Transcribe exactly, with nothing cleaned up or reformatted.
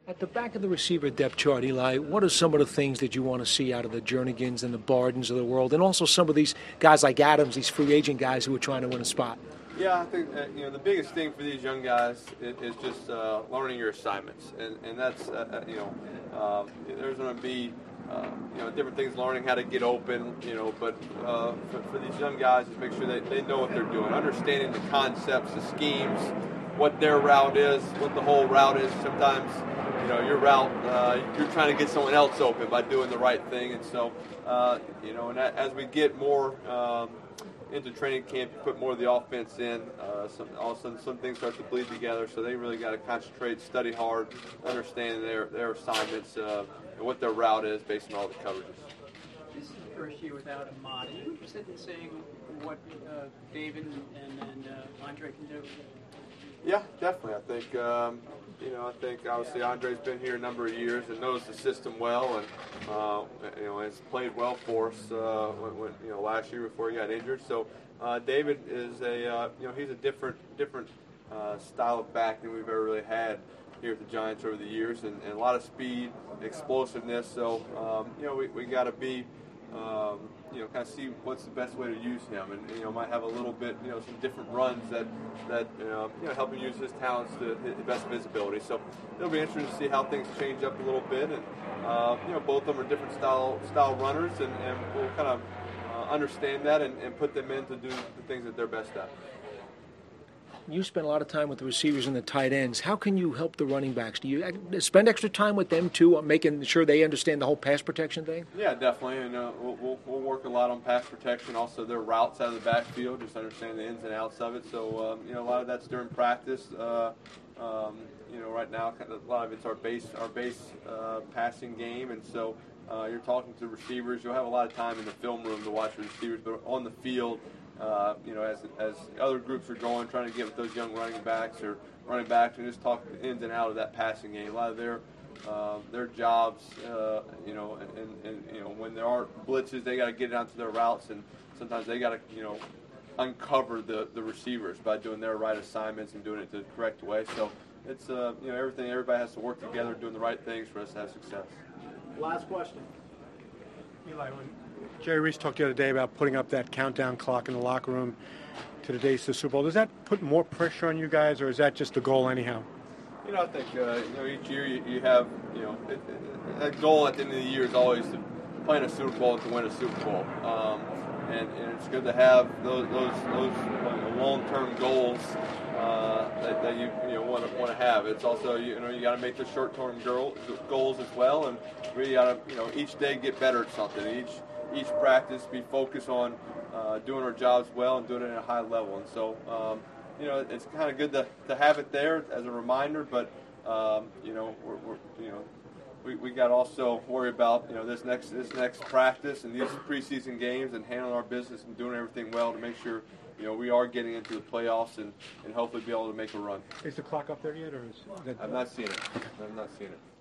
At the back of the receiver depth chart, Eli, what are some of the things that you want to see out of the Jernigans and the Bardens of the world, and also some of these guys like Adams, these free agent guys who are trying to win a spot? Yeah, I think uh, you know the biggest thing for these young guys is, is just uh, learning your assignments, and and that's uh, you know um, there's going to be uh, you know different things, learning how to get open, you know, but uh, for, for these young guys, just make sure they, they know what they're doing, understanding the concepts, the schemes, what their route is, what the whole route is. Sometimes you know your route, uh, you're trying to get someone else open by doing the right thing, and so uh, you know, and as we get more Um, into training camp, you put more of the offense in, uh, some, all of a sudden some things start to bleed together, so they really got to concentrate, study hard, understand their, their assignments uh, and what their route is based on all the coverages. This is the first year without Ahmad. Are you interested in seeing what uh, David and, and uh, Andre can do? Yeah, definitely. I think um, you know. I think obviously Andre's been here a number of years and knows the system well, and uh, you know has played well for us uh, when, when you know last year before he got injured. So uh, David is a uh, you know he's a different different uh, style of back than we've ever really had here at the Giants over the years, and, and a lot of speed, explosiveness. So um, you know we we got to be. Um, you know, kind of see what's the best way to use him, and you know, might have a little bit, you know, some different runs that that you know, you know help him use his talents to his best visibility. So it'll be interesting to see how things change up a little bit, and uh, you know, both of them are different style style runners, and, and we'll kind of uh, understand that and, and put them in to do the things that they're best at. You spend a lot of time with the receivers and the tight ends. How can you help the running backs? Do you spend extra time with them too, making sure they understand the whole pass protection thing? Yeah, definitely. And uh, we'll, we'll, we'll work a lot on pass protection, also their routes out of the backfield, just understanding the ins and outs of it. So um, you know, a lot of that's during practice. Uh, um, you know, right now, kind of, a lot of it's our base our base uh, passing game, and so uh, you're talking to receivers. You'll have a lot of time in the film room to watch the receivers, but on the field. Uh, you know, as as other groups are going, trying to get with those young running backs or running backs, and just talk the ins and out of that passing game. A lot of their uh, their jobs, uh, you know, and, and you know when there are blitzes, they got to get it onto their routes, and sometimes they got to you know uncover the, the receivers by doing their right assignments and doing it the correct way. So it's uh, you know everything. Everybody has to work together, doing the right things for us to have success. Last question. Eli, when Jerry Reese talked the other day about putting up that countdown clock in the locker room to the days to the Super Bowl. Does that put more pressure on you guys, or is that just the goal anyhow? You know, I think uh, you know each year you, you have you know it, it, that goal at the end of the year is always to play in a Super Bowl and to win a Super Bowl, um, and, and it's good to have those those, those long-term goals uh, that, that you you know want to want to have. It's also you know you got to make the short-term goal, goals as well, and really got to you know each day get better at something. Each each practice be focused on uh, doing our jobs well and doing it at a high level. And so, um, you know, it's kind of good to, to have it there as a reminder, but, um, you know, we're, we're, you know, we, we got to also worry about, you know, this next this next practice and these preseason games and handling our business and doing everything well to make sure, you know, we are getting into the playoffs and, and hopefully be able to make a run. Is the clock up there yet, or is that... I've not seen it. I've not seen it.